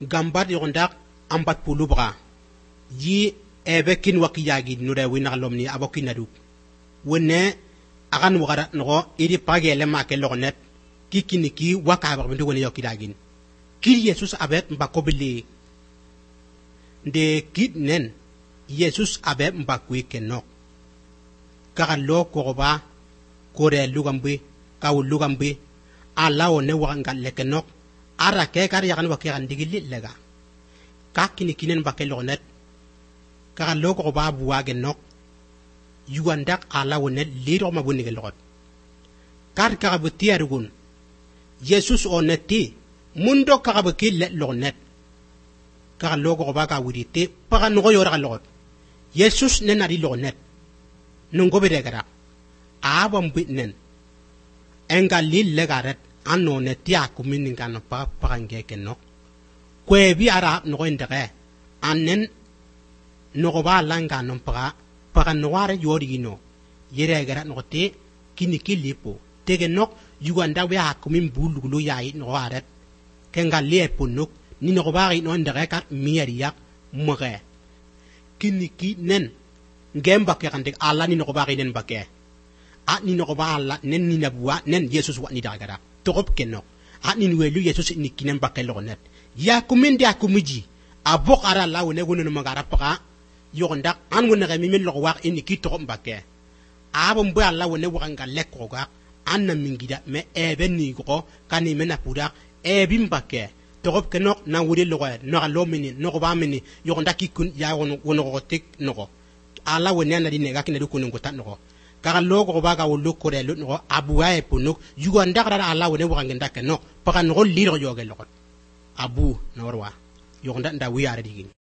gambat yogondak ambat pulubra yi ebe kin wakiyagi nure wina lomni abokin nadu wonne agan wagara no iri pagele make lognet kikiniki waka ba bindu woni yokidagin kir Jesus abet mbakobili de kidnen Jesus abet mbakwi kenok kagalo koba kore lugambe kaw lugambe ala wonne wanga lekenok ara ke kar yagan wakiran digili lega kakini kinen bakel lonet kagalo koba buwage nok yugandak ala wonne lido mabuni gelot kar kagabuti argun Jesus oneti mundo kagabuki le lonet kagalo koba ka wudite paga no yora lot Jesus nenari lonet nungo bedegara abam bitnen engalil legaret anno neti akumin ngano pa pange kenno kwebi ara no indere annen no ba langa no pa no ware yorino yere gara no te kiniki lipo tege nok yuganda we akumin bulugulu yayi no waret kengalie punuk ni no ba no indere kat miyaria moge kiniki nen ngemba ke kande ala ni no ba nen bake a ni no ba ala nen ni nabuwa nen Jesus wa ni dagara torop kenno a ni welu Jesus ni kinen bake lonet ya kumindi akumiji abok ara la wone gono magara paka yogonda an wona ga mimin lo wax ni ki torop bake abo mbo ala wone wanga lekko ga an na mingida me ebe ni ko kani mena puda ebi mbake torop kenno na wuri lo no lo mini no ba mini yogonda ki kun ya wono ko tik no ala wone na dine ga kine ko ngo tan no kaka logo ba ga wolo ko re no abuwa e ponok yugo ndakara ala wone wanga ndake no paka no liro yoge lo abu no warwa yogonda nda wiyare digin